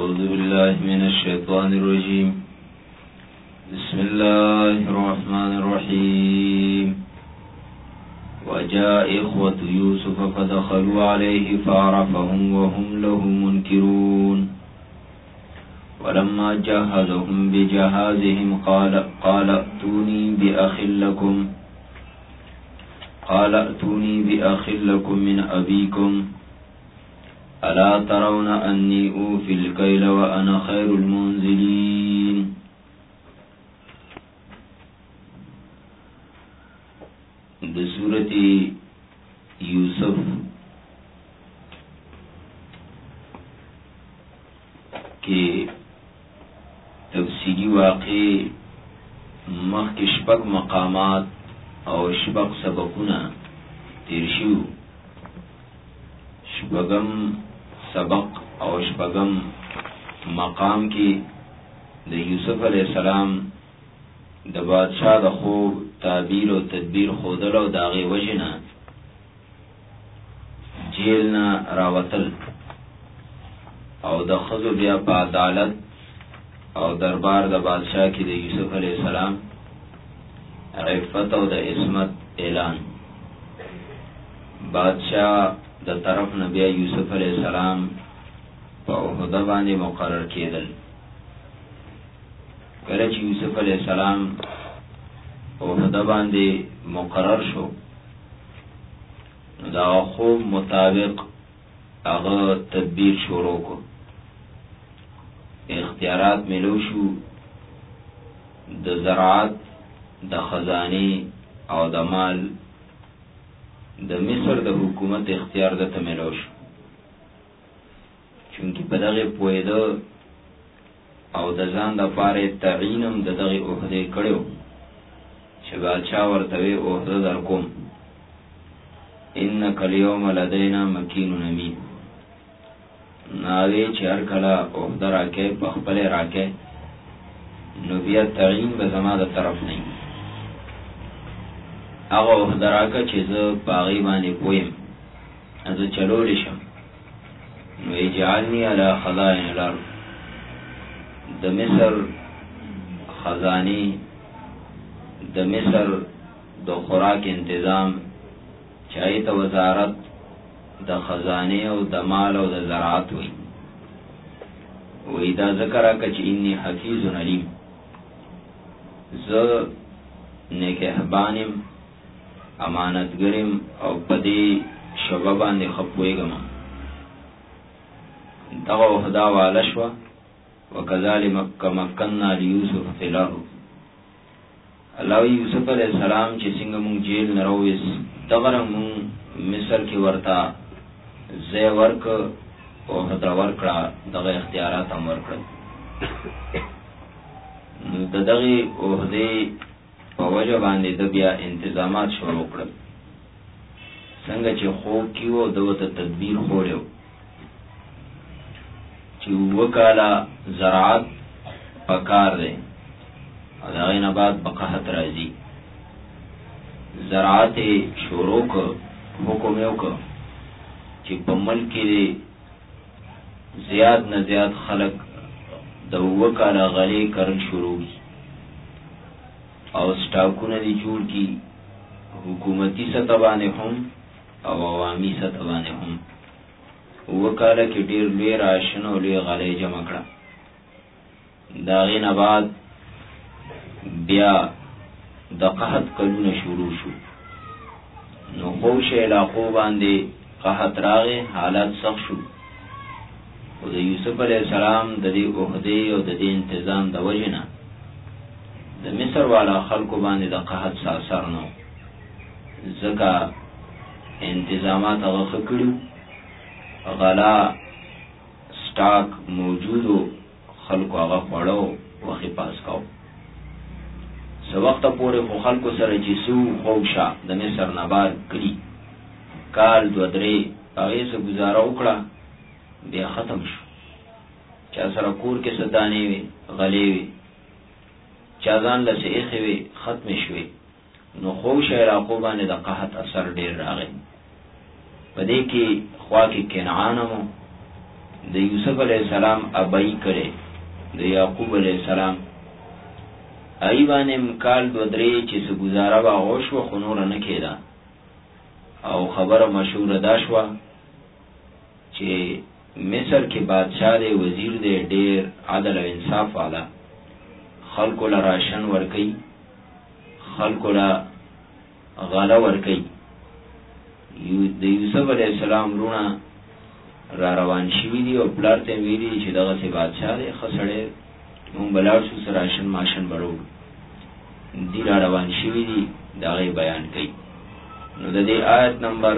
أعوذ بالله من الشيطان الرجيم. بسم الله الرحمن الرحيم. وجاء إخوة يوسف فدخلوا عليه فعرفهم وهم له منكرون. ولما جهزهم بجهازهم قال ائتوني بأخ لكم من أبيكم ألا ترون أني أوفي الكيل وأنا خير المنزلين. د سورة یوسف کے تفصیلی واقع مخکې شپږ مقامات او شپږ سبقونه تیر شو. شپږم سبق او شپږم مقام کې د یوسف علیہ السلام د بادشاہ د خوب تعبیر او تدبیر خودل او داغه وجنه جیل نه راوتل او د خزو بیا په عدالت او دربار د بادشاہ کې د یوسف علیہ السلام عفت او د عصمت اعلان. بادشاہ د طرف نبی یوسف علیہ السلام په عہده باندې مقرر کېدل. کله چې یوسف علیہ السلام عہده باندې مقرر شو دا خوب مطابق هغه تدبیر شروع کو. اختیارات ملو شو د زراعت، د خزانه او د مال، د مصر د حکومت اختیار د تملو شو. چونکی په دغه پوهېده او د ځان د پاره تعینم د دغه عہده کړو چې بادشاہ ورته وی عہده در کوم انک اليوم لدینا مکین امین. ناوی چې هر کله عہده راکې په خپل راکې نو بیا تعین به زما د طرف نه هغه عہده راکې چې زه باغی باندې پویم زه چلول شم. نو اجعلنی علی خزائن الارض، د مصر خزانی، د مصر د خوراک انتظام چای ته وزارت د خزانه او د مال او د زراعت وی دا ذکر اکا چه انی حفیظ علیم، زه نگهبانم امانتگرم او پدی شبه باندې خپویگم. دغه عہده واله شوه. وکذالک مکننا لیوسف فی الارض. الله یوسف علیہ السلام چې څنګه مونږ جیل نه راوېس دغه مونږ مصر کې ورته ځای ورک او عہده ورکړه، دغه اختیارات هم ورکړل. نو د دغه عہدې په وجه باندې د بیا انتظامات شروع کړل. څنګه چې خوب کې و دغه تدبیر خوړو چې وکاله زراعت پکار دی او دغه نه بعد بقحت راځي. زراعت شروع کو حکم یو کو چې په ملک کې زیاد نه زیاد خلق د وکاله غلې کرل شروع او سټاکونه دي جوړ کی حکومتي سطح باندې هم او عوامي سطح باندې هم. وکاله کې ډیر لوی راشن او لوی غلې جمع کړه. دا غي نه بعد بیا د قحط کلونه شروع شو. نو خوش علاقو باندې قحط راغی، حالات سخت شو. او د یوسف علیہ السلام د دې عہده او د دې انتظام د وجنه د مصر والا خلکو باندې د قحط اثر نو ځکه انتظامات هغه کړو، غلا سٹاک موجودو خلکو هغه خوړو وخی پاس کاو. سو وخت پورې خو خلکو سره چې سو خوشا د مصر نبار کړي کال دو درې هغه سره گزاره وکړه بیا ختم شو. چا سره کور کې صدانې وي غلې وي چا ځان لسه ایخې وي ختم شوي. نو خوش علاقو باندې د قحط اثر ډیر راغی. په دې کې خوا کې کنعانمو د یوسف علیہ السلام ابای کړي د یعقوب علیہ السلام ایوانم کال دو درې چې څه گزاره وا غوښ و خنور نه کېدا او خبره مشهور ده شو چې مصر کې بادشاہ دی وزیر دی ډېر عدل او انصاف والا خلکو له راشن ورکي خلکو له غاله ورکي د یوسف علیہ السلام رونه را روان شوی دی او پلار ته ویلي چې دغه سي بادشاہ دی خسړې مون بلار شو سراشن ماشن برو دی را روان شوی دی دغه بیان کوي نو د دې آیت نمبر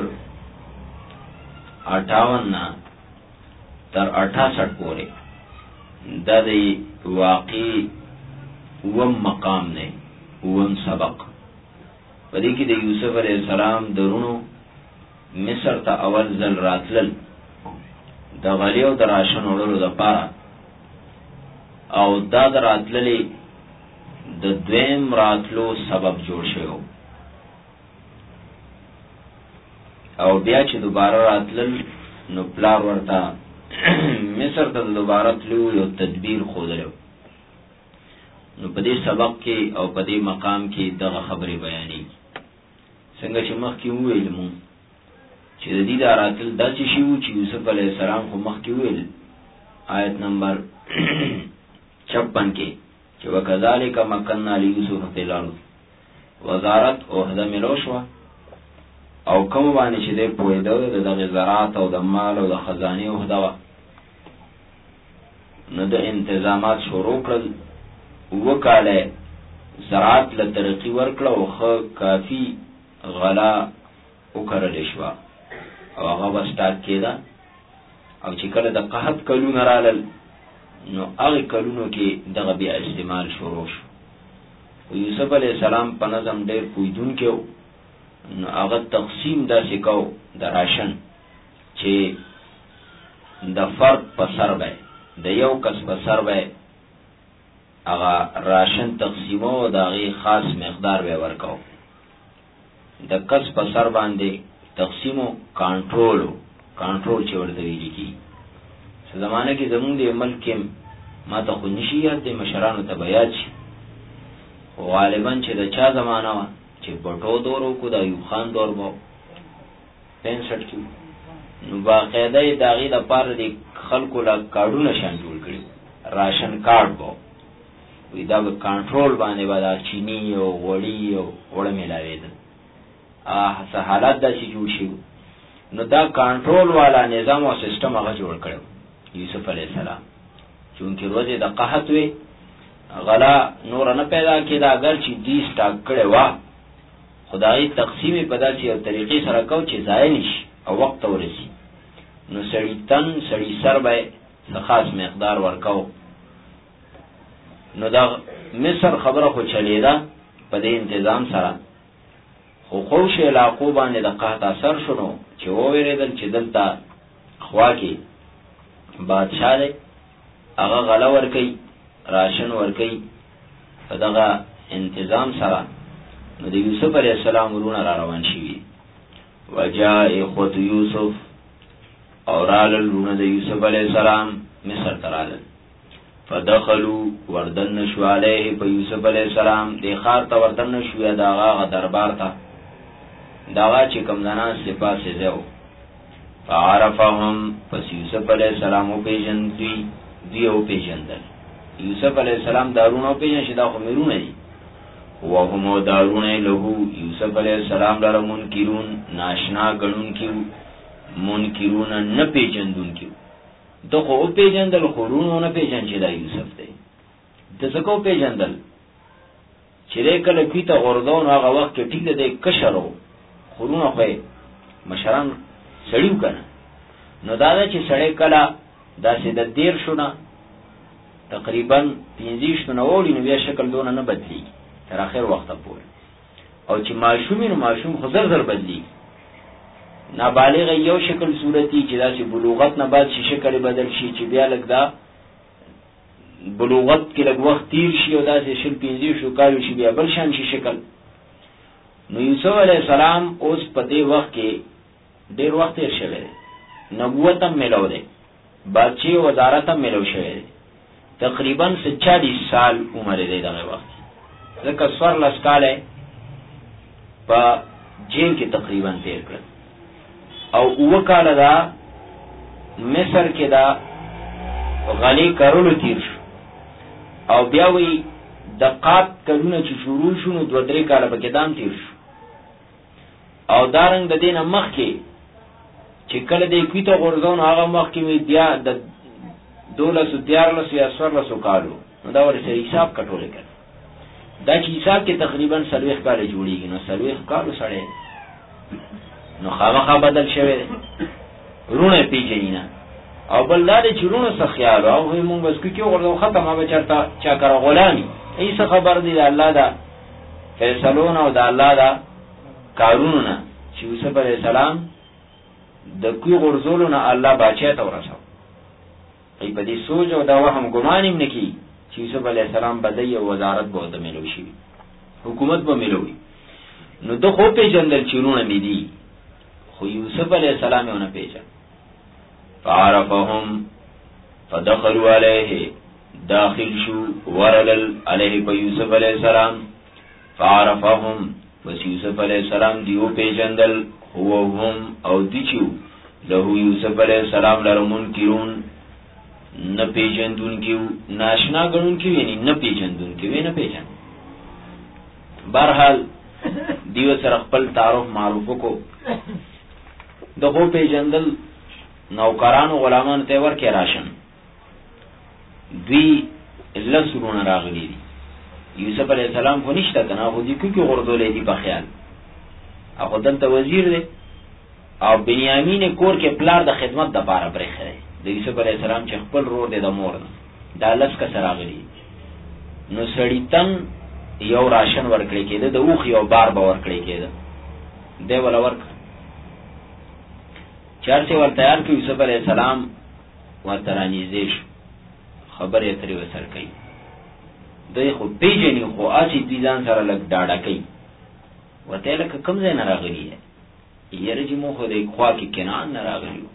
58 نه تر 68 پورې دا د واقع وم مقام نه وم سبق پدې کې د یوسف علیہ السلام درونو مصر ته اول ځل راتلل د غلیو دراشن وړلو د پاره او دا راتللې د دویم راتلو سبب جوړ شو او بیا چې دوباره راتلل نو پلار ورته مصر ته دوباره تلو یو تدبیر خودلو نو په دې سبق کې او په دې مقام کې دغه خبرې بیانې څنګه چې مخکې ویل مو چې د دې راتل داسې شی وو چې یوسف علیہ السلام خو مخکې ویل آیت نمبر 56 کې چې وکذالک مکننا لیوسف فی الارض وزارت عہده ملو شو او کوم باندې چې د پوهېدو د زراعت او د مال او د خزانه عہده وا نو د انتظامات شروع کړل وکاله زراعت له ترقی ورکړه او خو کافی غلا وکړل شو او هغه واستاد کېده او چې کله د قحط کلونه رالل نو هغه کلونو کې دغه بیا استعمال شروع شو یوسف علیہ السلام په نظم ډېر پویدون کې نو هغه تقسیم داسې کو د راشن چې د فرد په سر به د یو کس په سر به هغه راشن تقسیمو د هغې خاص مقدار به ورکو د کس په سر باندې تقسیمو کنټرول چې ورته ویل کی څه زمانه کې زمونږ د ملک کې ما ته خو نشي یاد د مشرانو ته بیات شي غالبا چې د چا زمانه وا چې بټو دورو کو د ایوب خان دور بو 65 کې نو باقاعده د هغې دپاره د خلکو له کارډونه شان جوړ کړي راشن کارډ بو وی دا کنټرول باندې به دا چینی او غوړي او وړه میلاوېدل څه حالات داسې جوړ شي نو دا کنټرول والا نظام او سیستم هغه جوړ کړو یوسف علیہ السلام چونکه روزه د قحط وی غلا نور نه پیدا کېدا اگر چې دې سٹاک کړي وا خدای تقسیم په داسې یو طریقې سره کو چې ضایع نشي او وخت ورسي نو سړی تن سړی سر به خاص مقدار ورکاو نو دا مصر خبره خو چلیدا په دې تنظیم سره خو خوش علاقو باندې د قحط اثر شنو چې وویریدل چې دلته خوا کې بادشاہ دی هغه غلا ورکي راشن ورکي په دغه انتظام سره نو د یوسف علیہ السلام ورونه را روان شي وجاء اخوت یوسف اور رالل رونه د یوسف علیہ السلام مصر ترالل فدخلوا وردن شو علیه په یوسف علیہ السلام د خار ته وردن شو دا هغه دربار ته داوا چې کوم زنان سپاسه زو فعرفهم پس یوسف علیہ السلام او پیژندوی دی او پیژندل یوسف علیہ السلام دارونه او پیژن شدا خو میرونه دي وهم دارونه له یوسف علیہ السلام لاره منکرون ناشنا غنون کیو منکرون نه پیژندون کیو دغه او پیژندل خورونو نه پیژن چې دا یوسف دی دغه کو پیژندل چې کله کیته غردون هغه وخت کې ټیک دی کشرو خورونه خو مشران سړیو کنه نو دا چې سړی کله داسې د دیر شونه تقریبا 15 نو وړي نو بیا شکل دونه نه بدلی تر اخر وخت پورې او چې معشوم خو زر بدلی نابالغ یو شکل صورتي چې داسې بلوغت نه بعد شي شکل بدل شي چې بیا لګ دا بلوغت کې لګ وخت تیر شي او داسې شل 15 شو کالو شي بیا بل شان شي شکل نو یوسف علیہ السلام اوس په دې وخت کې ډیر وخت یې شوه نبوت هم ملو دی بادشاہ وزارت هم ملو شوی دی. تقریبا 40 سال عمر دی دغه وخت. ځکه 14 کال په جیل کې تقریبا تیر کړ او 9 کال دا مصر کې دا غلی کارولو تیر شو او بیا وی دقات کلونه چې شروع شو نو 2-3 کال پکې دام تیر شو او دارنګ د دینه مخ کې چې کله دې کویته غورځون هغه مخ کې وی بیا د 12 یا 14 کالو نو دا ورته حساب کټول کړ دا چې حساب کې تقریبا 40 کال جوړیږي نو 40 کال سره نو خامخا بدل شوی رونه پیژنینا او بل دا چې رونه څه خیال او موږ بس کې ورته ختمه به چرته چا کار غلامی ایسه خبر دی الله دا فیصلون او دا الله دا کارونه چې یوسف علیہ السلام د کوی غرزولونه الله باچا ته ورسو ای په دې سوچ او دا وهم ګمان هم نکي چې یوسف علیہ السلام بدای او وزارت به د ملو شي حکومت به ملوي نو د خو په جندل چیرونه می دي خو یوسف علیہ السلام یې نه پیژن فعرفهم فدخلوا عليه داخل شو ورلل علیه په یوسف علیہ السلام فعرفهم بس یوسف علیہ السلام دیو پیژندل هو هم او دیچو له یوسف علیہ السلام لرمون کیرون نه پیژندون کیو ناشنا غنون کیو یعنی نه پیژندون کیو نه پیژن بهرحال دیو سره خپل تعارف معروف کو دغه پیژندل نوکرانو غلامان ته ورکه راشن دوی لسرون راغلی دی یوسف علیہ السلام خو نشته کنه خو دې کوي غردولې دی په خیال هغه دلته وزیر دی او بنیامین کور کې پلار د خدمت د پاره پرې خره د یوسف علیہ السلام چې خپل رور دی د مور دا لس کا سره راغلی نو سړی تن یو راشن ورکړي کېده د اوخ یو بار به ورکړي کېده دی ولا ورک چارته ور تیار کړ یوسف علیہ السلام ورته نږدې شو خبرې اترې وسر کوي دوی خو پیژني خو اسی دې ځان سره لګ ډاډه کوي وته لکه کوم ځای نه راغلی یې رجمو خو دې خوا کې کنان نه راغلی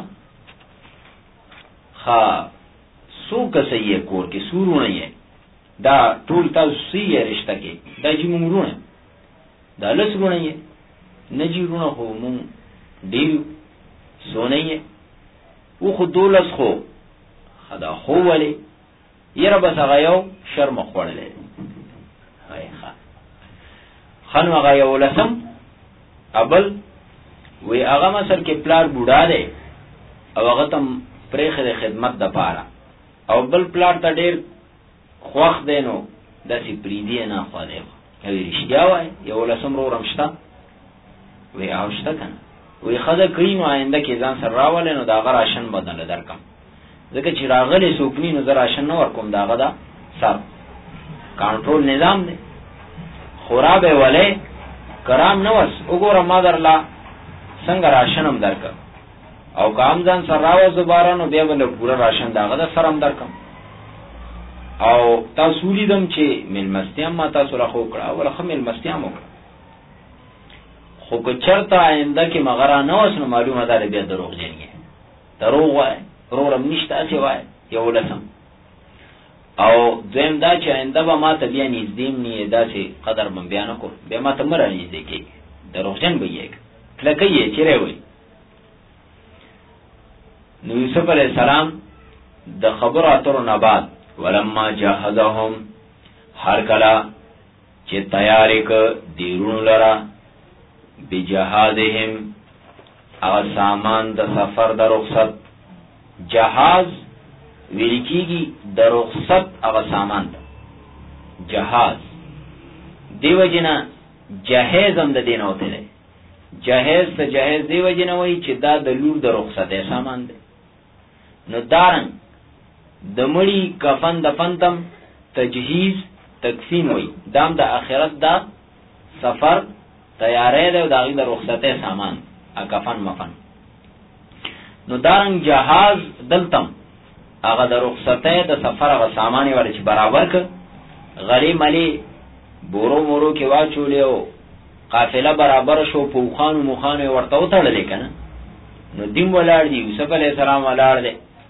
ها سو کسې کور کې سورونه یې دا ټول تاسو یې رشتہ کې دا چې مونږونه دا لسونه یې نجیرونه خو مونږ ډیر سونه یې او خو دولس خو خدا خو ولی یره بس هغه یو شرم خوړلې هاي خان هغه یو لسم ابل وی هغه مسر کې پلار بوډا دی او هغه تم پرېخه خدمت د پاره او بل پلار ته ډېر خوښ دی نو داسې پریدي نه خو دی کوي رښتیا وای یو لسم رو رمشتا وی اوشته کنه وی خدای کین آینده کې ځان سره راولې نو دا غراشن بدل درکم ځکه چې راغلي سوکنی نو زراشن نو ورکوم داغه دا سر کنټرول نظام دی خرابه ولې کرام نو وس وګوره ما درلا څنګه راشنم درک او کام ځان سره راو زباره نو بیا بل پورا راشن داغه دا سرم درکم او تاسو لیدم چې مل مستیام ما تاسو راخو کړه ولا خمل مستیام وکړه خو که چرته آینده کې مغرا نه وس نو معلومه ده بیا دروغ جنګي دروغ وای رورم نشته اسی وای یو لسم او دویم دا چې آینده به ما ته بیا نږدې نه داسې قدر من بیان کو به ما ته مر نږدې کې دروغجن به یې کله یې چیرې وای نو یوسف علیہ السلام د خبر اترو نه بعد ولما جهزهم هر کلا چې تیاری ک دیرونو لرا بجهازهم او سامان د سفر د رخصت جهاز ویلکیږي د رخصت او سامان جهاز دیو جنا جهاز هم د دین اوته دی جهاز ته جهاز دیو جنا وای چې دا د لور د رخصت سامان دی نو دارن د مړی کفن د فنتم تجهیز تکفین وای دام د اخرت دا سفر تیارې ده د هغه د رخصت سامان ا کفن مفن نو دارن جهاز دلتم هغه د رخصته د سفر هغه سامان ور چې برابر ک غلی ملی بورو مورو کې واچولیو قافله برابر شو پوخان مخان ورته وتړل کنه نو دیم ولاړ دی یوسف علی السلام ولاړ دی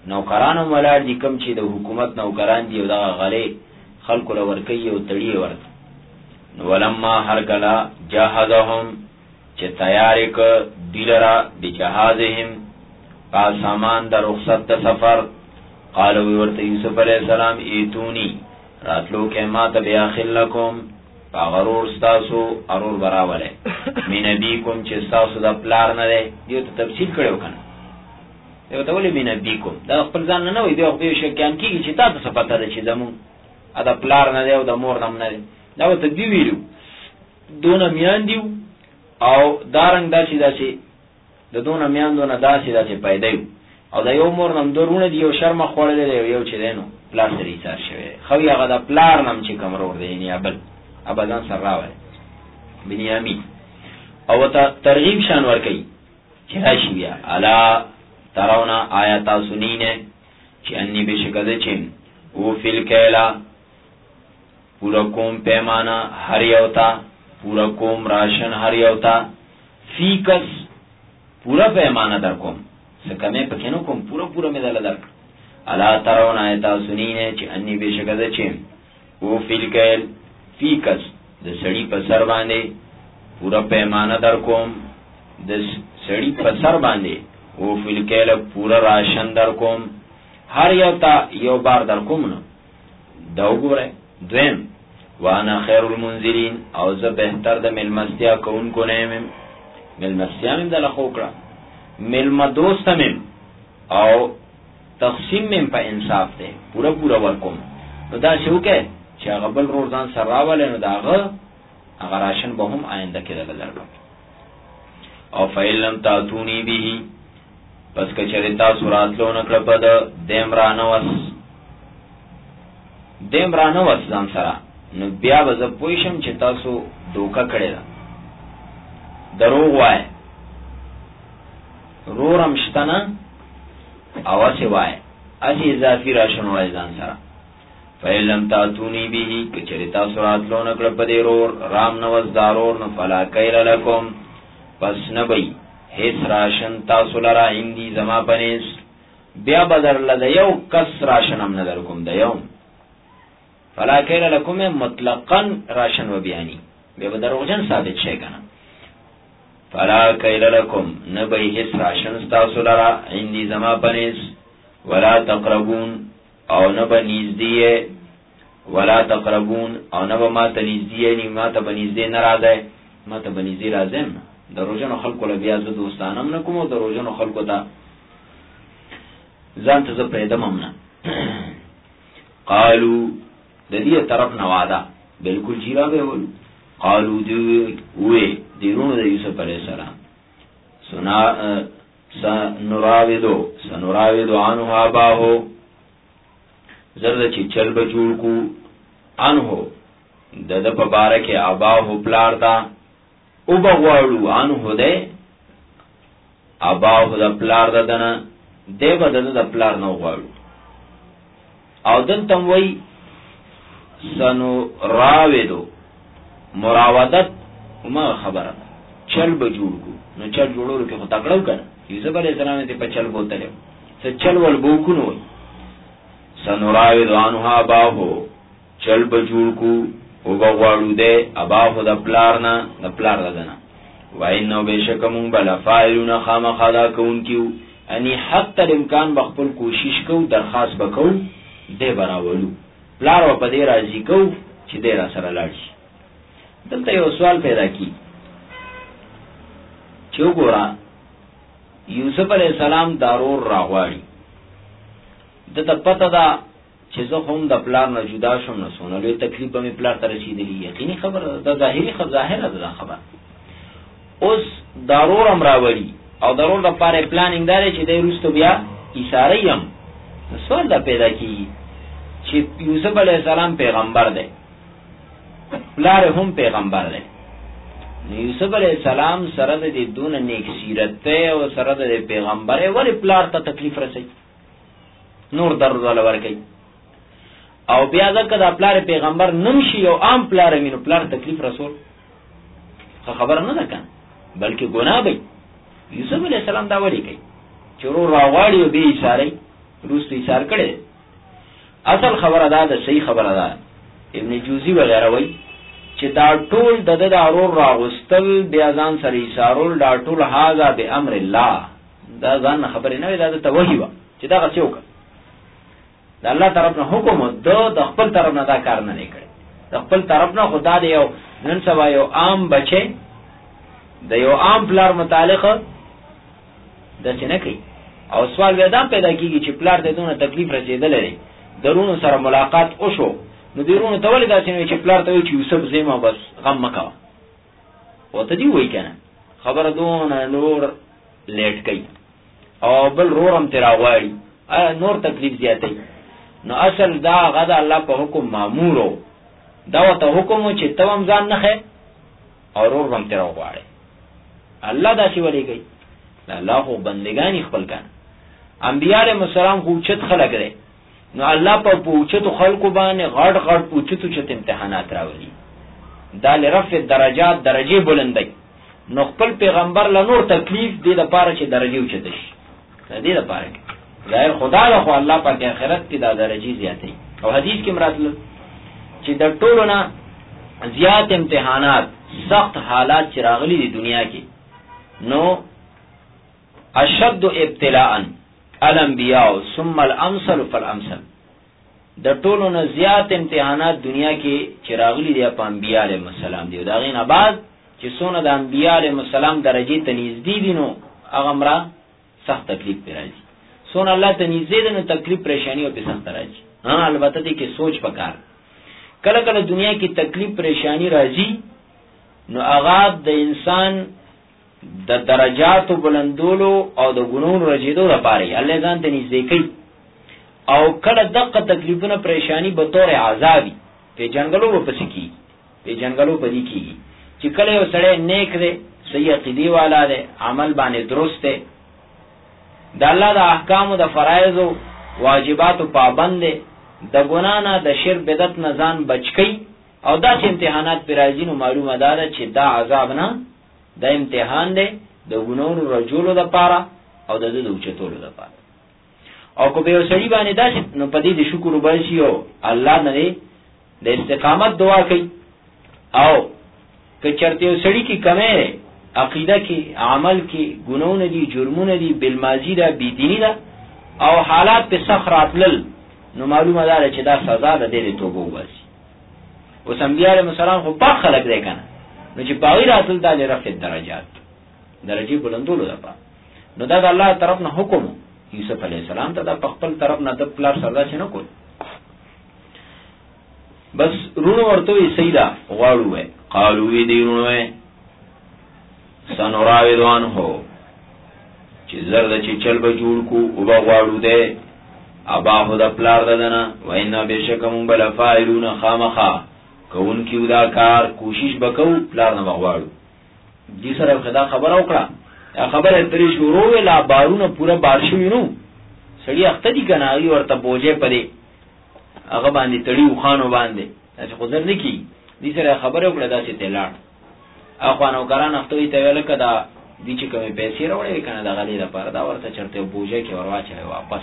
نوکران ولاړ دي کم چې د حکومت نوکران دي او دغه غلې خلکو له ورکوي او تړي ورته. نو ولما هر کله جهازهم چې تیارې که دوی لره بجهازهم په سامان د رخصت د سفر، قال وی ورته یوسف علیہ السلام ایتونی راتلو کې ما ته بیاخل لکم غرور ستاسو ارور براوله من ابيكم چې ستاسو د پلار نه دی. دیو ته تفصیل کړو کنه، دیو ته ولې من ابيكم دا خپل ځان نه وي، دیو خپل شکیان کیږي چې تاسو څه پته ده چې زمون دا پلار نه دی او د مور نام نه دی. دا ته دی ویلو دونه میان دیو او دارنګ داسې د دونه میان دونه داسې پیدا you O the you more نام درونه دی، یو شرم خوړل دی، یو چې دینو پلار سره یې سار شوی خو هغه د پلار نام چې کوم ورور دی نه بل ابدان سر راوله بنیامین. او تا ترغیب شان ورکی چه راشی بیا علا ترونا آیتا سنینه چه انی بشکده چیم او فیل کیلا پورا کوم پیمانا هر یوتا، پورا کوم راشن هر یوتا، فی کس پورا پیمانا در کوم سکمه پکنو کوم پورا میدل در علا ترونا آیتا سنینه چه انی بشکده چیم او فیل کیل فی کس د سړی په سر باندې پورا پیمانه در کوم، د سړی په سر باندې او فیل کېل پورا راشن در کوم، هر یو تا یو بار در کوم نو دا وګوره. دویم وانا خیر المنزلین او زه بهتر د ملمستیا کوونکو نه یم، ملمستیا مې د لخوکړه ملما دوست مې او تقسیم مې په انصاف ده پورا ورکوم. نو دا شو کې چې هغه بل روزان سره راولې نو داغه هغه راشن به هم آینده کې درلګم. او فیلم تاتونی به پس که چرتا سوراتلو نکړه په دیم رانوس ځان سره، نو بیا به زه پوښم چې تاسو دوکه کړی ده، دروغ وای رورم شتنه او اسی وای اسی اضافی راشن وای ځان سره. فیلم تاتونی بیهی کچری تاسو راتلو نکړه په دې رور رام نوز دارور نو فلا کیل لکم پس نبی هیڅ راشن تاسو لرا اندی زما پنیس، بیا بدر لده یو کس راشن هم ندر کوم ده یوم. فلا کیل لکم مطلقا راشن و بیانی بیا بدر اغجن ثابت شای کنم. فلا کیل لکم نبی هیڅ راشن تاسو لرا اندی زما پنیس، ولا تقربون او نبا نیزدیه، ولا تقربون او نبا ما تا نیزدیه نی ما تا بنیزدیه نرازه، ما تا بنیزدیه رازم در روزانو خلقو لبیازو دوستانم نکم و در روزانو خلقو تا زان تا زب پیدمم نا. قالو دا دیه طرف نوادا بلکل جیرا بیولو، قالو دوی دیرونو دا یوسف علیہ السلام سنراودو عنو آباهو زرد چې چل بجوړ کو انهو د په بارکه اباهو پلار دا او بغواړو انهو ده اباهو د پلار ددنه دی بدل د پلار نو غواړو. او دلته وای سنو راودو مراودت ما خبره چل بجوړ کو نو چل جوړولو کې خو تکړو کنه یوسف علی السلام ته په چل بوتلو څه چل ول بو کو نو سنراوید عنها باهو چل بجوړ کو او بغواړو ده اباهو د پلارنا د پلار ددنه وای نو بشکمون بلا فاعلون خامخدا کون کیو انی حتی امکان بخپل کوشش کو درخواست بکو ده براولو پلار و پدې راځي کو چې دې را سره لاړ شي. دلته یو سوال پیدا کی چې وګوره یوسف علیہ السلام دارور راغواړي دته پته دا چې زه هم د پلار نه جدا شوم نو سونه لوی تکلیف به می پلار ته رسیدلی یقیني خبره ده ظاهري ظاهره ده خبره. اوس دارور امراوړي او ضرور د پاره پلانینګ داري چې د روستو بیا اشاره یم سوال دا پیدا کی چې یوسف علیہ السلام پیغمبر دی پلار هم پیغمبر دی. یوسف علیہ السلام سره د دون نیک سیرت او سره د پیغمبر ولی پلار ته تکلیف رسي نور درد ولا ورکی او بیا ځکه د پلار پیغمبر نمشي او عام پلار مینو پلار تکلیف رسول خبر نه ده کنه بلکې ګناه وي. یوسف علیہ السلام دا وری کوي چې ورو راغواړي او به اشاره روس ایثار کړي. اصل خبره ده صحیح خبره ده. ابن جوزی وغیرہ وای چې دا ټول د ضرور راغستل بیا ځان سره ایثارول دا ټول هاذا بامر الله، دا ځان خبرې نه وي، دا ته وحی و چې دا څه وکړه. د الله طرف نه حکم د خپل طرف نه دا کار نه کړي. د خپل طرف نه خدا دی یو نن سبا یو عام بچي د یو عام پلار متعلق د څه نه کوي. او سوال بیا دا پیدا کیږي چې پلار ته دونه تکلیف رسیدل لري، درونو سره ملاقات وشو، نو دیرونو ته ولې دا چې پلار ته وي چې یوسف زما بس غم مکا وته دی وای کنه خبره دونه نور لیټ کوي او بل رورم تیرا غواړي نور تکلیف زیاتې. نو اصل دا غدا الله په حکم مامورو دا وته حکم چې توم ځان نه خې او رورم تیرا غواړي. الله دا شی ولې کوي؟ الله خو بندگانی خپل کړه. انبیاء علیهم السلام خو چت خلق لري، نو الله په پوچتو خلقو باندې غړ غړ پوچتو چت امتحانات راولي. دا لرفع درجات درجه بلندای. نو خپل پیغمبر له نور تکلیف دې د پاره چې درجه اوچته شي. دې د پاره غیر خدا له خو الله پاک آخرت کې دا درجه زیاتې. او حدیث کې مراتب چې د ټولو نه زیات امتحانات سخت حالات چې راغلي دي دنیا کې، نو اشد ابتلاء الانبیاء ثم الامثل فالامثل. د ټولو نه زیات امتحانات دنیا کې چې راغلي دي په انبیاء علیهم السلام دي. دا غین بعد چې څونه د انبیاء علیهم السلام درجه ته نږدې دي نو هغه مرا سخت تکلیف راځي. څونه الله ته نږدې دي نو تکلیف پریشانی او په سخت راځي. ها البته دې کې سوچ پکار. کله کله دنیا کې تکلیف پریشانی راځي نو هغه د انسان د درجات بلندولو او د ګناونو رجیدو لپاره الله ځان ته نږدې کوي. او کله دغه تکلیفونه پریشانی به تور عذابي په جنگلو په پسکی په جنگلو په دي کی چې کله یو سړی نیک دی، صحیح عقیده والا دی، عمل باندې درست دی، د الله د احکام او د فرایض او واجبات پابند دی، د ګنا نه د شرک بدعت نه ځان بچکی او دا چې امتحانات پر راځي نو معلومه ده چې دا عذاب نه دا امتحان دی د ګناونو رجولو د پاره او د دې اوچتولو د پاره. او کو به سړي باندې دا نو پدې د شکر وباسي او الله نه د استقامت دعا کوي. او که چرته سړي کی کمه عقیده کې عمل کې ګناونه دي جرمونه دي بالماضی دا بيدینی دا او حالات په سخرات لل نو معلومه ده چې دا سزا ده د توبه وباسي. اوس انبیاء علیهم السلام خو پاک خلق دی کنه، نو چې باغی راتل دا لرفع درجات درجه بلندولو ده. نو دا د الله طرف نه حکم یوسف علیہ السلام ته د خپل طرف نه د پلار سردا شنه کول. بس رونو ورته وی سیدا غواړو وې قالو وی دی رونو وې سنوراویدوان هو چې زرد چې چل به جوړ کو او با غواړو دې ابا هو د پلار ددنه وینا بشکم بل فاعلون خامخا کون کیو دا کار کوشش وکاو پلار نه غواړو. دې سره خدا خبر او کړه خبره ترې شروع ویلا بارونه پورا بارشو وینو سړی اخته دي کنه ای ورته بوجه پدې هغه باندې تړي وخانو باندې چې خضر نکی دې سره خبره وکړه دا چې تلاړ اخوانو ګران اخته وی ته ویل کدا دې چې کومې پیسې راوړې کنه دا غلې لپاره دا ورته چرته بوجه کې ورواچوي واپس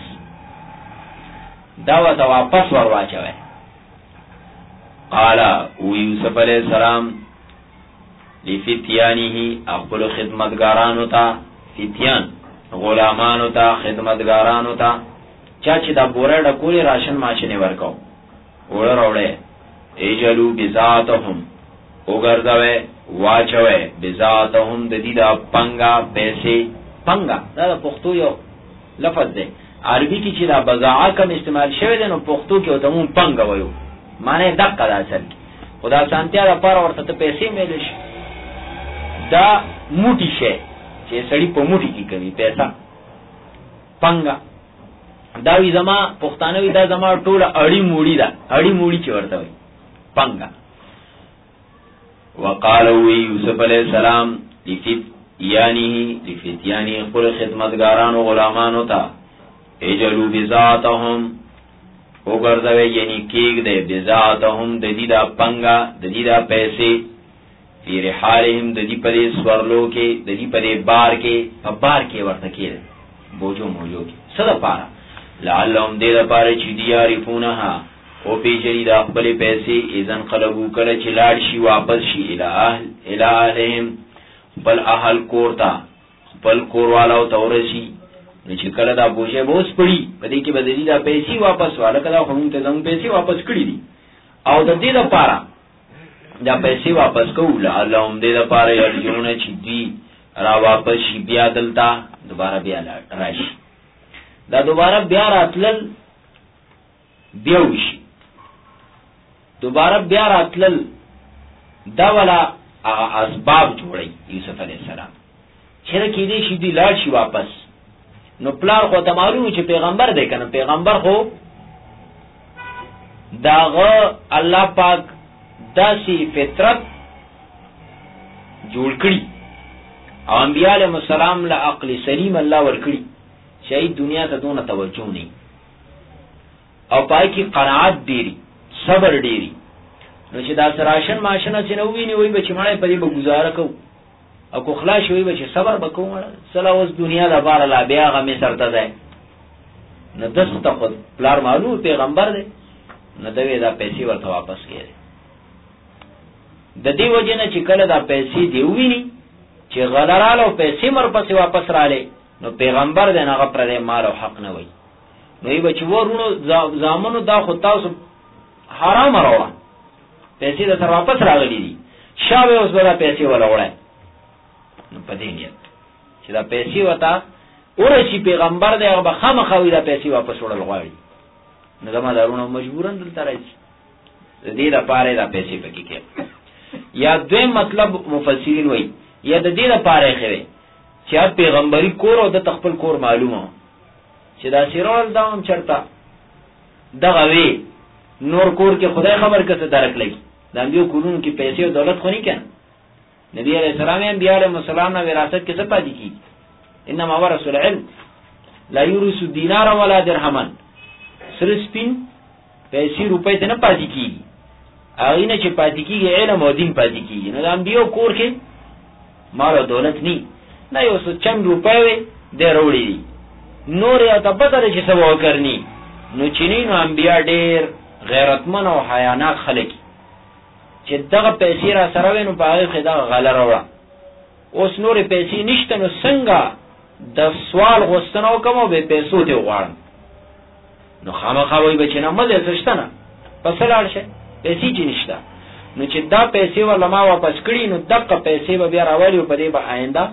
دا ورته واپس ورواچوي. قال یوسف علیہ السلام لفتیانه اقبل خدمتگارانو تا فتیان غلامانو تا خدمتگارانو تا چا چې دا بوره ډکولې راشن ماشینه ورکاو وړه راوړې ایجلو بذاتهم وګرځوي واچوي بذاتهم د دې دا پنګا پیسې پنګا دا پښتو یو لفظ دی عربي کې چې دا بضاعه کم استعمال شوی دی نو پښتو کې وتمون پنګا وایو معنی دقه ده اصل خدا سانتیا لپاره ورته پیسې ملي شي. دا موټی شي چې سړی په موټی کې کوي پیسې پنګا دا وی زما پښتانوي دا زما ټوله اړی موړی دا اړی موړی چې ورته وي پنګا. وقالو یوسف علیہ السلام لفتیانی خپل خدمتگارانو غلامانو ته اجلو بذاتهم وګرځوي یعنی کېګ دې بذاتهم د دې دا پنګا د دې دا پیسې فی رحالهم د دې پرې سورلو کې د دې پرې بار کې ورته کې بوجو موجو کې صدا پارا لعلهم دې لپاره چې دی یعرفونها او پیژني د خپل پیسې اذن قلبو کله چې لاړ شي واپس شي الی اهلهم بل اهل کورتا خپل کوروالاو تورشي نو چې کله دا بوجه بوس پړي په دې کې بدلی دا پیسې واپس والا کله هم ته زموږ پیسې واپس کړی دي او د دې لپاره دا پیسې واپس کوله اللهم دې لپاره یرجون چې دی را واپس شي بیا دلته دوباره بیا راشي دا دوباره بیا راتلل بیا وشي دوباره بیا راتلل دا ولا اسباب جوړي یوسف علی السلام چیرې کې دې شي دی لاړ شي واپس نو پلار خو ته معلوم چې پیغمبر دی کنه پیغمبر خو داغه الله پاک داسې فطرت جوړ کړی او انبیاء علیهم السلام له عقل سلیم الله ورکړي چې دنیا ته دونه توجه نه او پای کې قناعت ډیری صبر ډیری نو چې دا سراشن ماشنه چې نو ویني وای به چې مړی په دې به گزاره کو او کو خلاص وي به چې صبر وکوم سلا اوس دنیا د بار لا بیا غمه سرته ده نو دسته خود پلار معلوم پیغمبر دی نو دوی دا پیسې ورته واپس کړي د دې وجه نه چې کله دا پیسې دی ویني چې غلراله پیسې مر پسې واپس رااله نو پیغمبر دی هغه پر دې مال او حق نه وای نو یې بچ ورونو زامنو دا خو تاسو حرام راوړه پیسې د تر واپس راغلي دي شاوه اوس به پیسې ولا وړه نو پدې نیت چې دا پیسې وتا ورشي پیغمبر دی هغه خامخوي دا پیسې واپس وړل غواړي نو زمادارونو مجبورن دلته راځي د دې لپاره دا پیسې پکې کې یا دوی مطلب مفسرین وایي یا د دې لپاره خره چې پیغمبري کور او د تخپل کور معلومه چې دا سیرول داوم چرتا دغه وی نور کور کې خدای خبر کته درک لګي دا یو کورونو کې پیسې او دولت خو نه کنه نبی علیہ السلام انبیاء علیہ السلام نے وراثت کے سپا دی کی انما ورث العلم لا يورث دینار ولا درهما سرسپین پیسې روپے ته نه پاتې کیږي هغه نه چې پاتې کیږي علم او دین پاتې کیږي نو د انبیاء کور کې مال او دولت نه یو څه چند روپے دې وروړي نور یا تبدل چې څه وکړني نو چینی نو انبیاء ډېر غیرتمن او حیاناک خلک چې دغه پیسې را سره وینو په هغه خدا غلره وړه اوس نور پیسې نشته نو څنګه د سوال غوښتنه وکم او به پیسو ته وغواړم نو خامخا وای بچنه مزه سشته نه پس لاړ شه پیسې چې نشته نو چې دا پیسې ولا ما واپس کړی نو دغه پیسې به بیا راوړي په دې به آینده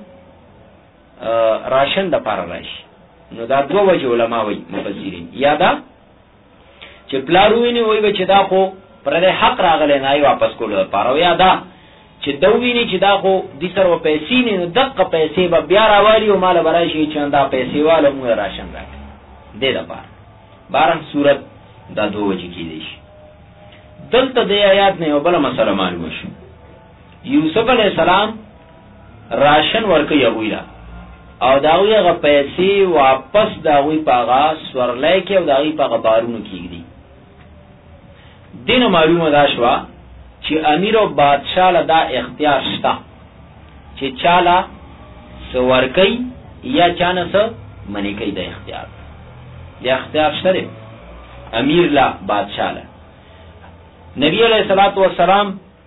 راشن د پاره راشي نو دا دوه وجه علما وای مفسرین یادا چې پلاروینه وای بچ دا خو پر دې حق راغلی نه واپس کول لپاره یادا چې دوینه چې دا خو د سره پیسې نه دغه پیسې به بیا راوړي او مال برای شي چې دا پیسې والو موږ راشن راکړي دې لپاره بارم صورت دا دوه وجه کېدی شي دلته د آیات نه یو بل مسله معلومه شو یوسف علی السلام راشن ورکړي هغه او داوی هغه پیسې واپس داوی پاغا سورلای کې او داوی پاغا بارونو کېږي دین معلومه دا شو چې امیر او بادشاہ له دا اختیار شته چې چاله سورکۍ یا چانه سره منی کوي د اختیار شته امیر لا بادشاہ له نبی علیہ الصلوۃ والسلام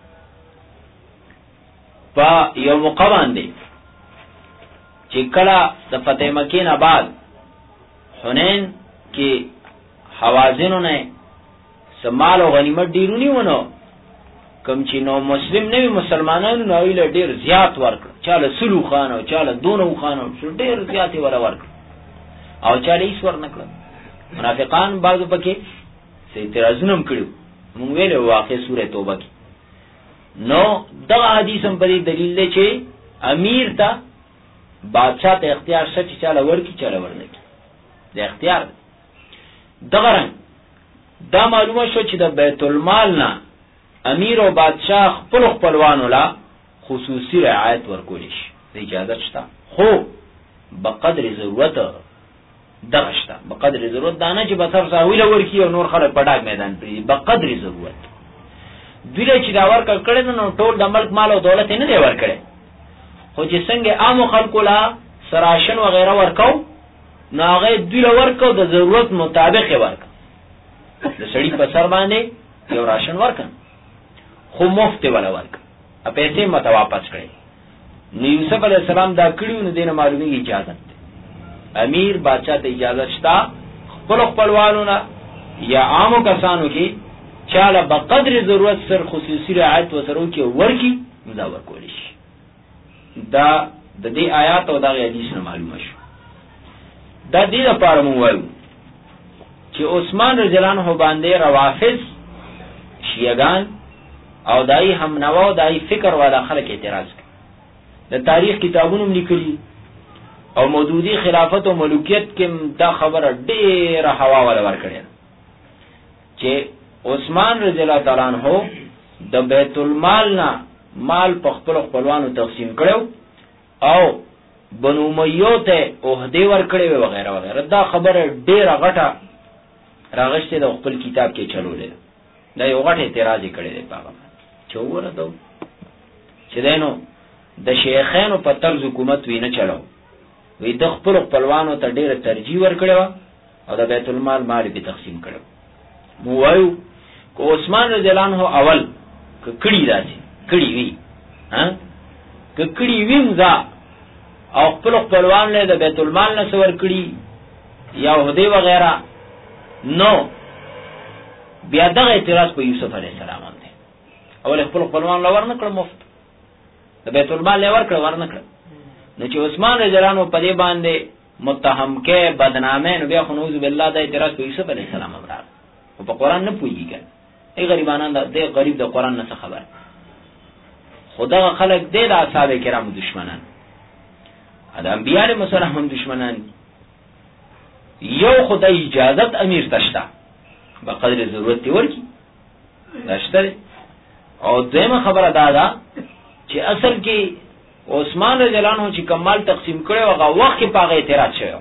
په یو موقع باندې چې کله د فتح مکې نه بعد حنین کې حوازنو نه سمال او غنیمت ډیرونی ونه کم چې نو مسلم نه مسلمانانو نو ویل ډیر زیات ورکړ چاله سلو خان او چاله دونو خان او ډیر زیاتې ورکړ او چاله هیڅ ورنکړ منافقان بعضو پکې سې اعتراضونه کړو مونږ ویل واقع سوره توبه کې نو دا حدیث هم په دلیل دی چې امیر ته بادشاہ ته اختیار شته چې چاله ورکی چاله ورنکي د اختیار دغه رنګ دا معلومه شو چې د بیت المال نه امیر او بادشاہ خپلوانو لا خصوصي رعایت ورکول شي د اجازه شته خو بقدر ضرورت دغه شته بقدر ضرورت دانه چې بسر ساویل ورکی او نور خلک پډاګ میدان پری بقدر ضرورت دوی چې دا ورکړ کړي نو ټول د ملک مال او دولت نه دی ورکړي خو چې څنګه عام خلکو لا سراشن و غیره ورکاو نو هغه دوی ورکو د ضرورت مطابق ورکو د سړی په سر باندې یو راشن ورکو خو مفت ولا ورکو ا پیسې مت واپس کړي. نو یوسف علی السلام دا کړیو، نو دینه معلومی اجازه امیر بادشاہ ته اجازه شتا خپلوانو نه یا عامو کسانو کې چاله په قدر ضرورت سر خصوصي رعایت وسرو کې ورکی دا ورکول شي. دا د دې آیات او د حدیث نه معلومه شو. دا دې لپاره مو وایو چې عثمان رضی الله عنه باندې روافض شیعاګان او دای هم نوا دای فکر والا خلک اعتراض کوي. د تاریخ کتابونو لیکلي او مودودی خلافت او ملوکیت کې دا خبره ډېره هوا ولا ورکړي چې عثمان رضی الله تعالی عنہ د بیت المال نه مال په خپل خپلوانو تقسیم کړو او بنو امیہ ته عہده ورکړي وغیرہ وغیرہ. دا خبره ډېره غټه راغشته د خپل کتاب کې چلولې. دا یو غټ اعتراض کړي دی په هغه چې ورته چې دینو د شیخانو په طرز حکومت وینه چلو وی د خپل خپلوانو ته ډیره ترجیح ورکړو او د بیت المال مال به تقسیم کړو. مو وایو کو عثمان رضی الله عنه اول کړي راځي کړي وی ها کړي وینځه او خپل خپلوان له د بیت المال نه څور کړي یا هدی وغیرہ نو بیا دغه اعتراض په یوسف علی السلام باندې اول خپل خپلوان لور نه کړ مفت د بیت المال لور کړ ور نه کړ. نو چې عثمان رضی الله عنه په دې باندې متهم کې بدنامه نو بیا خو نوذ بالله د اعتراض په یوسف علی السلام امر او په قران نه پوهیږي. ای غریبانان د غریب د قران نه خبر خدا خلق دې د اصحاب کرام دشمنان ادم انبیاء مسلمان هم دشمنان. یو خدای اجازت امیر تشتا په قدر ضرورت ورکی داشته. او دغه خبره دادا چې اصل کې عثمان رضی الله عنه چې کمال تقسیم کړي هغه وخت کې پاغه اعتراض شوی.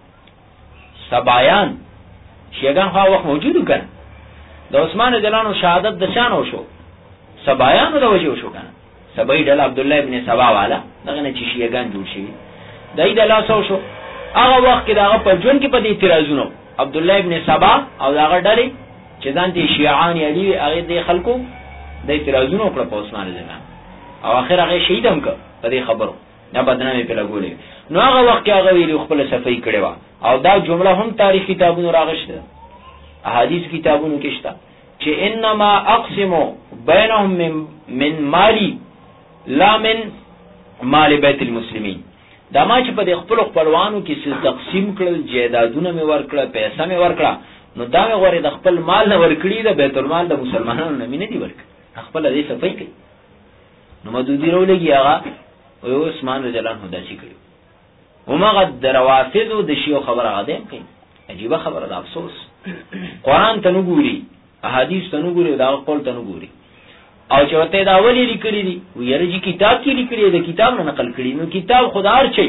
سبایان شیعاګان خو وخت موجود کړ. د عثمان رضی الله عنه شهادت د شان وشو سبایان د وجه وشو کنه. سبای ډل عبد الله ابن سبا والا دغه نه چې شیعاګان جوړ شي دای د لاس وشو. هغه وخت کې دغه په جون کې په دې اعتراضونو عبد الله ابن سبا او دغه ډلې چې ځان دي شیعان علی هغه د خلکو د اعتراضونو پر عثمان رضی الله او اخر هغه شهید هم کړ په دې خبرو نه بدنامي په لګولې. نو هغه وخت هغه ویلو خپل صفای کړي وا او دا جمله هم تاریخ کتابونو راغشته احادیث کتابونو کې شته چې انما اقسم بینهم من مالی لا من مال بیت المسلمین. دا ما چې په دې خپل خپلوانو کې څه تقسیم کړل جیدادونه مې ورکړه پیسې مې ورکړه نو دا مې غوړې د خپل مال نه ورکړي د بیت المال د مسلمانانو نه مې نه دی ورکړ خپل دې صفای کړي. نو مودودی رولګي هغه او عثمان رضی الله عنه داسې کړو. همغه دروافض او د شیو خبره غدم کوي. عجیب خبره ده. افسوس قران ته نګوري احادیث ته نګوري دا قول ته نګوري او چې وته دا ولی لیکلي دي ویره چې کتاب کې لیکلي دی کتاب نه نقل کړي. نو کتاب خدار چي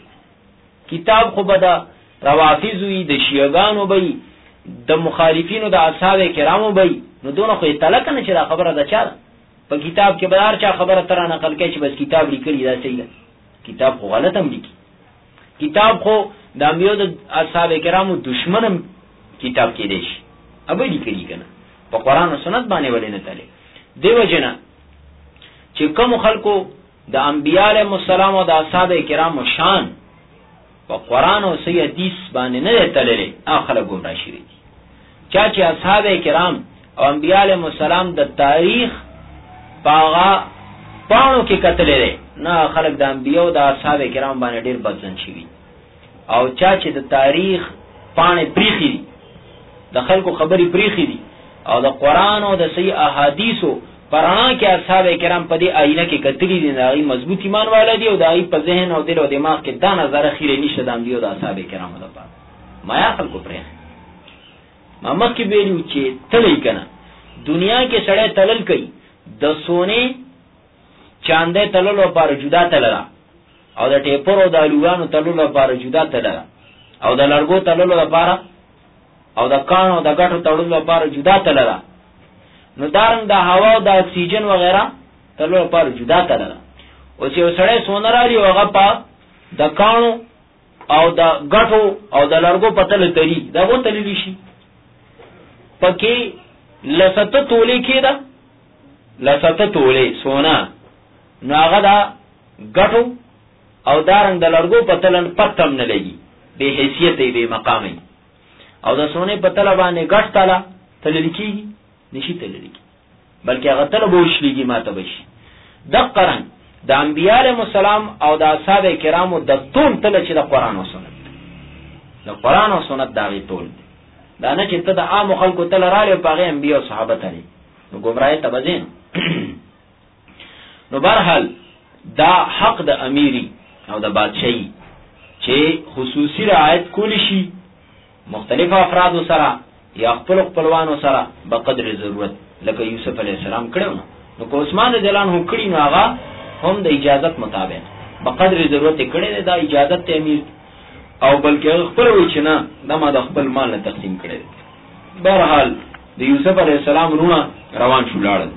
کتاب خو بدا روافض وي د شیعاګانو وي د مخالفینو د اصحاب کرامو وي. نو دونه خو اطلاع کنه چې دا خبره ده چا په کتاب کې بدار چا خبره تر نقل کوي چې بس کتاب لیکلی دا صحیح ده. کتاب خو غلط هم لیکي. کتاب خو د انبیو د اصحاب کرامو دشمنم کتاب کې دی شي ابه لیکلی کنه په قران او سنت باندې ولې نه تللی. دیو جنا چې کوم خلکو د انبیاء علیهم السلام او د اصحاب کرامو شان په قران او صحیح حدیث باندې نه تللی اخره ګمرا شي. چا چې اصحاب کرام او انبیاء علیهم السلام د تاریخ پاغا پانو کې قتل لري نه خلق د انبیو د اصحاب کرام باندې ډیر بدزن شي. او چا چې د تاریخ پانه پریخي د خلکو خبري پریخي دي او د قران او د صحیح احادیثو پرانا کې اصحاب کرام په دې آینه کې کتلی دي نه مضبوط ایمان والا دي او دای په ذهن او دل او دماغ کې دا نظر خیره نشه د انبیو د اصحاب کرام لپاره ما یا خلکو پرې ما مکه ویلو چې تلې کنه دنیا کې سړی تلل کوي د سونه چاندې تللو لپاره جدا تللا او د ټیپر او د الوانو تللو لپاره جدا تللا او د لړګو تللو لپاره او د کانو د غټو تللو لپاره جدا تللا. نو دارنګ د هوا او د اکسیجن وغیرہ تللو لپاره جدا تللا. او چې وسړی سونه راځي هغه په د کانو او د غټو او د لرګو پتل تری دا و تللی شي پکې لسته تولې کېده لسته تولې سونا نو هغه دا غټو او دارنګ د لرګو پتلن پتم نه لګي به حیثیت به مقامي او د سونه پتل باندې غټ تاله تللی کیږي نشي تللی بلکې هغه تل بوشلېږي ماته بشي دقرن د انبیاء علیهم السلام او د اصحاب کرامو د ټول تل چې د قران او سنت د قران او سنت داغي ټول دا نه چې ته د عام خلکو تل رااله پاغه انبیاء او صحابه ته نو گمراهی ته بزین نو برحال دا حق د امیری او د بادشاہي چې خصوصي رعایت کولی شي مختلف افراد سره یا خپلوانو سره په قدر ضرورت لکه یوسف علی السلام کړو نو کو عثمان رضی الله عنه کړی نو هغه هم د اجازت مطابق په قدر ضرورت کړی دا اجازت ته امیر او بلکې خپل وی چې نه دا ما د خپل مال نه تقسیم کړی بهرحال د یوسف علی السلام رونه روان شو لاړل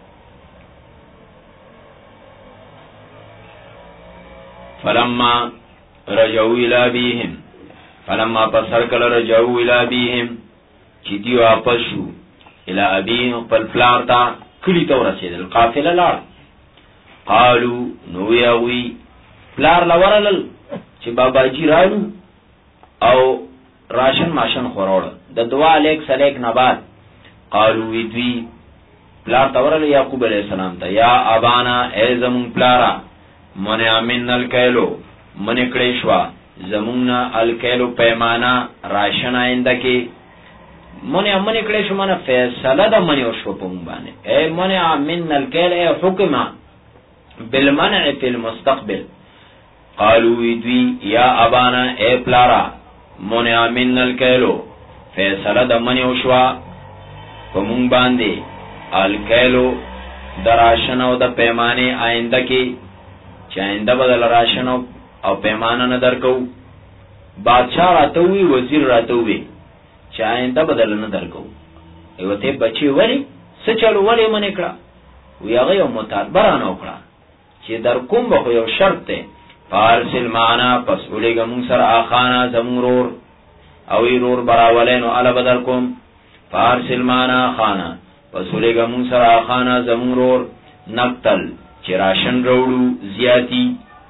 فلما رجعوا الى ابيهم فلما پسرکل رجعوا الى ابيهم چې دی واپس شو الى ابيهم خپل پلار ته کلی ته ورسېدل قافله لاړ قالو نو یاوی پلار لورلل چې بابا جی رالو او راشن ماشن خوروړ د دعا الیک سلیک نه بعد قالو وی دوی پلار تورل یعقوب علیہ السلام ته یا ابانا ای زمون پلارا من امن الکیلو من کړیشوا زمونا الکیلو پیمانا راشن آینده کې من امن کړیشو من فیصله د من او شو په باندې ای من امن الکیل ای حکما بالمنع فی المستقبل قالوا دوی یا ابانا اے پلارا منع من الکیلو فیصله د من او شوا په مونږ باندې الکیلو د راشن او د پیمانه آینده کې چې آینده بدل راشن او پیمانه نه درکو بادشاہ راتوي وزیر راتوي چې آینده بدل نه درکو ایوته بچي وری څه چلو وری منې کړه وی هغه یو متعبرانه وکړه چې در کوم به یو شرط ته فارسل معنا پس ولېګم موږ سره اخانا زمورور او يرور براولینو ال بدل کوم فارسل معنا خانا پس ولېګم موږ سره اخانا زمورور نقتل چې راشن وروړو زیاتی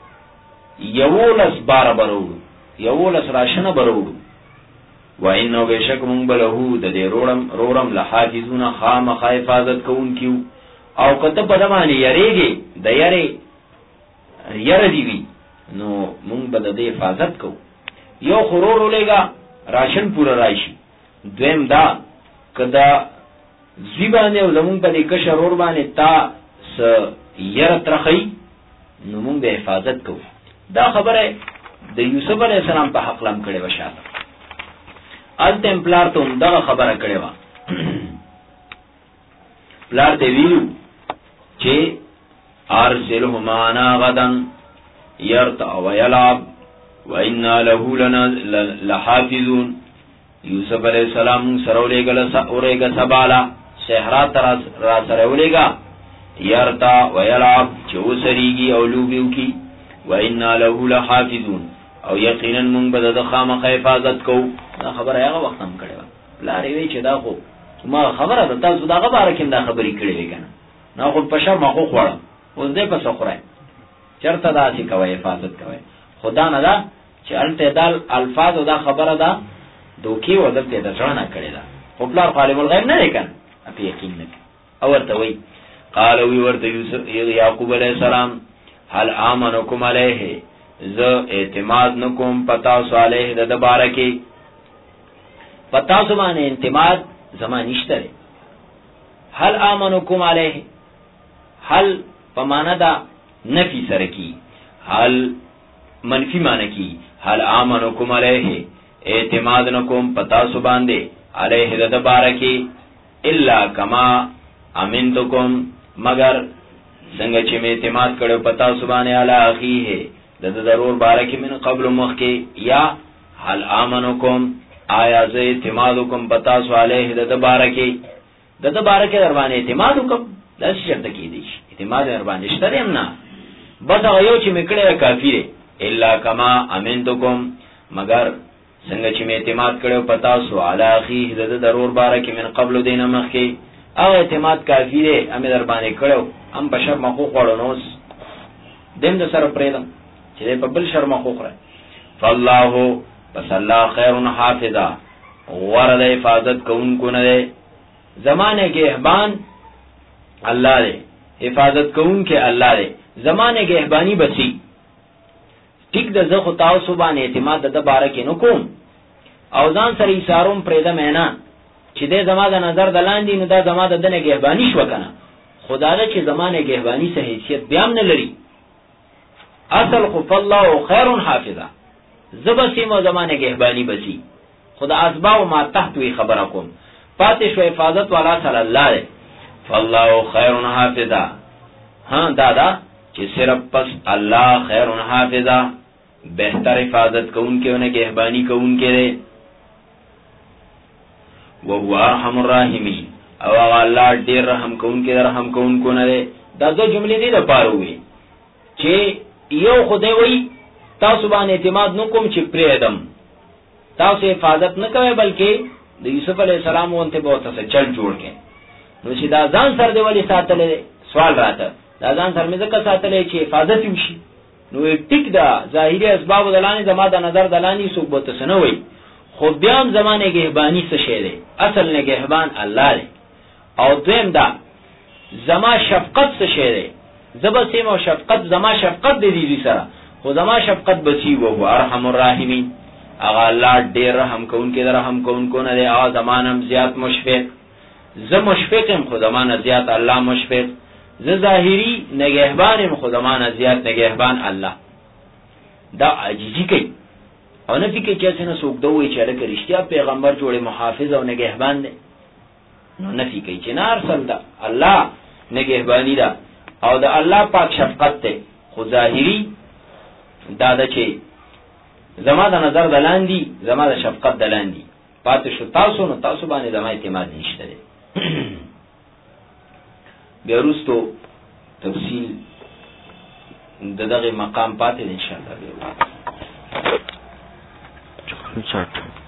یولس بار وروړو یولس راشن وروړو وانه بشک مونږ بلهو د دې رورم لحافظون خام حفاظت کوونکیو او کته په دمانه یریږي د یری دی نو مونږ به د حفاظت کو یو خرور ولېګا راشن پورا راشي دویم دا کدا زیبانه زمون په دې کشرور باندې تا س ير ترخی نو مونږ به حفاظت کو دا خبره د یوسف علی السلام په حق لم کړي وشاله ال تمپلار ته دا خبره کړي وا پلار ته ویلو چې ارسلهما غدا يرتع ويلعب وإنا له لحافظون یوسف علیہ السلام سرولېګا سبالا صحرا تر را سرولېګا يرتع ويلعب چوسریږي او لوبیو کی وإنا له لحافظون او یقینا موږ به د خامخ حفاظت کوو دا خبره هغه وخت هم کړې و لارې وی چې دا خو ما خبره ده تاسو دا خبره کوم دا خبرې کړې وې کنه نو خو پښه ما خو خوړم اوس دې په سخره چرته دا چې کوي حفاظت کوي خدا نه دا چې التدال الفاظ دا خبره ده دوکي ودلته د ځان کړی دا خو بلار عالم الغیب نه لیکن اپی یقین نه او ورته وی قال وی ورته یوسف یعقوب علیہ السلام هل امنکم علیه ز اعتماد نکوم پتا صالح د بارکی پتا سمانه اعتماد زمان نشته هل امنکم علیه هل پمانه دا نفی سره کی حال منفی معنی کی حال آمنکم علیہ اعتماد نکم پتا سباندے علیہ دد بارکی الا کما امنتکم مگر څنګه چې می اعتماد کړو پتا سبانه علی اخیه دد ضرور بارکی من قبل مخکی یا حال آمنکم آیا ز اعتمادکم پتا سو علیہ دد بارکی در باندې اعتماد وکم دا شرط کی دی اعتماد در باندې شته نه بس هغه یو چې میکړه کافی دی الا کما امنتکم مگر څنګه چې می اعتماد کړو پتا سو علی اخیه د ضرور بارک من قبل دینه مخکي او اعتماد کافی دی امه در باندې کړو ام بشر مخو خوړو نو دیم د سره پرېدم چې په بل شرم مخو خره فالله پس الله خیر حافظا ورد حفاظت کوونکو نه دی زمانه کې احبان الله دی حفاظت کوونکو الله دی زمانه کې احبانی بچي ټیک د زه خو تاسو باندې اعتماد د بارکه نو کوم او ځان سره اشاروم پرېدا مېنا چې د زما د نظر دلاندې نو دا زما د دنه گهبانی شو کنه خدای چې زمانه گهبانی سه حیثیت بیا نه لري اصل خو الله خیر حافظا زبسی مو زمانه گهبانی بسی خدا اسباب ما تحت وی خبره کوم پاتې شو حفاظت والا صلی الله علیه فالله خیر حافظا ها دادا چې صرف پس الله خیر حافظا بهتر حفاظت کوونکې او نه گهبانی کوونکې دی او هو ارحم الراحمین او الله ډیر رحم کوونکې رحم کوونکو نه دی دا دو جملې دي د پاره وي چې یو خدای وی تاسو باندې اعتماد نکوم چې پرېدم تاسو حفاظت نه کوي بلکې د یوسف علی السلام وانته به تاسو چل جوړ کې نو چې دا ځان سره دی ولی ساتلې سوال راته دا ځان سره مې ځکه ساتلې چې حفاظت وشي نو ټیک دا ظاهري اسباب دلانی زما د نظر دلانی سو بوت سنوي خو بیا هم زمانه گهبانی څه شی دی اصل نه گهبان الله دی او دویم دا زما شفقت څه شی دی زبا سیم او شفقت زما شفقت دی دې سره خو زما شفقت بچي وو ارحم الراحمین اغه الله ډیر رحم کوونکې رحم کوونکو نه دی او زمانم زیات مشفق زه مشفقم خو زمانه زیات الله مشفق زه ظاهری نگهبانم خو زمانه زیات نگهبان الله دا عجیزی کوي او نه فکر چې څنګه څوک دوی چې لکه رښتیا پیغمبر جوړه محافظ او نگهبان دی نو نه فکر چې نار سم دا الله نگهبانی دا او دا الله پاک شفقت ته خو ظاهری دا چې زما د نظر دلاندی زما د شفقت دلاندی پاتې شو تاسو نو تاسو باندې زما اعتماد نشته دی بیا وروستو تفصیل دغه مقام پاتې ان شاء الله